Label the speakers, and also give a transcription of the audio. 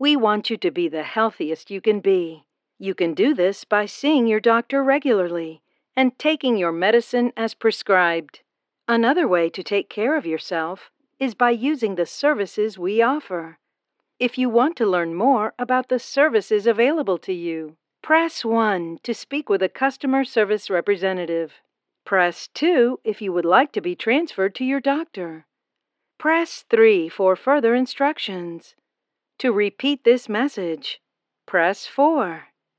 Speaker 1: We want you to be the healthiest you can be. You can do this by seeing your doctor regularly and taking your medicine as prescribed. Another way to take care of yourself is by using the services we offer. If you want to learn more about the services available to you, press 1 to speak with a customer service representative. Press 2 if you would like to be transferred to your doctor. Press 3 for further instructions. To repeat this message, press 4.